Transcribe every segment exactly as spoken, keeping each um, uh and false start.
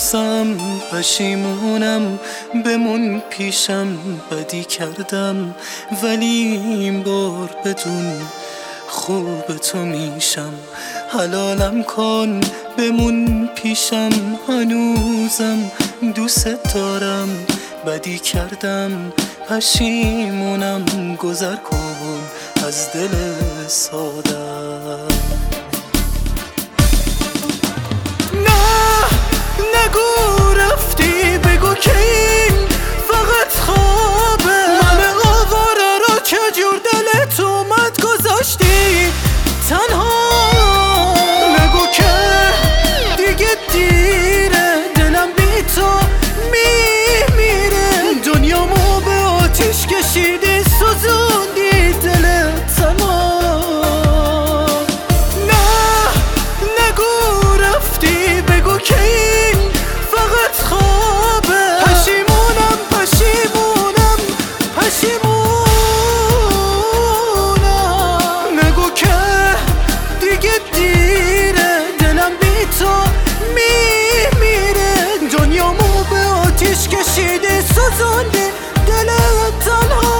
بغزم پشیمونم، بمون پیشم بدی کردم ولی این بار بدون خوب تو میشم. حلالم کن بمون پیشم، هنوزم دوست دارم، بدی کردم پشیمونم، گذر کن از دل سادم. نگو رفتی، بگو که این فقط خوابه. من آواره رو که جور دلت اومد گذاشتی تنها. نگو که دیگه دیره، دلم بی تو میمیره. دنیامو به آتیش کشیدی، سوزوندی دلت تنها. نه نگو رفتی، بگو که این فقط خوابه. پشیمونم پشیمونم پشیمونم. نگو که دیگه دیره، دلم بی تو میمیره. دنیامو به آتیش کشیدی، سوزوندی دلت تنها.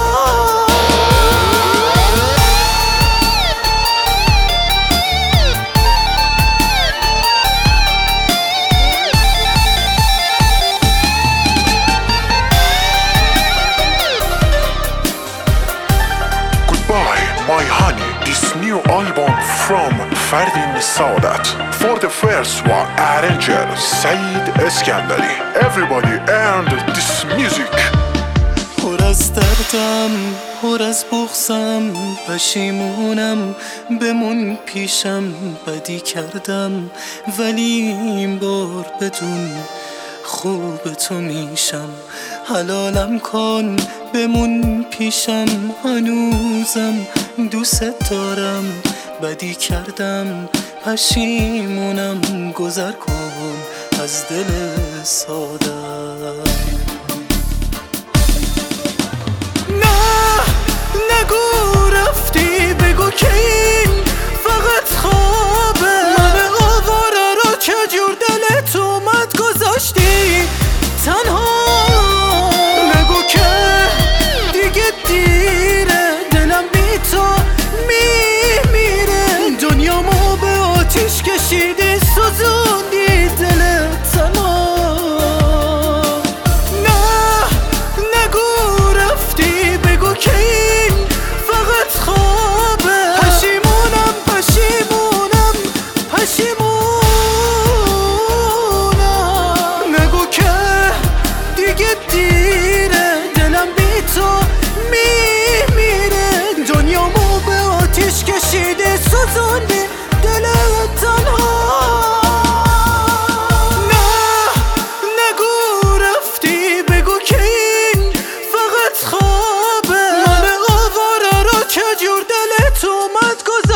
My honey, this new album from Fardin Sadat. For the first one, arranger Saeed Eskandari. Everybody earned this music. پر از دردم، پر از بغزم پشیمونم، بمون پیشم بدی کردم ولی این بار بدون خوب تو میشم. حلالم کن بمون پیشم، هنوزم دوست دارم، بدی کردم پشیمونم، گذر کن از دل سادم. نه نگو رفتی، بگو که این فقط خوابه. من آواره رو که جور دلت اومد گذاشتی تنها. نگو که دیگه دیره، دلم بی تو میمیره. دنیامو به آتیش کشیدی، سوزوندی دلت تنها. نه نگو رفتی، بگو که این فقط خوابه. پشیمونم پشیمونم پشیمونم. نگو که دیگه دیره، دلم بی تو میمیره. دنیامو به آتیش کشیدی، سوزوندی دلت تنها. نه نگو رفتی، بگو که این فقط خوابه. من آواره رو که جور دلت اومد گذاشتی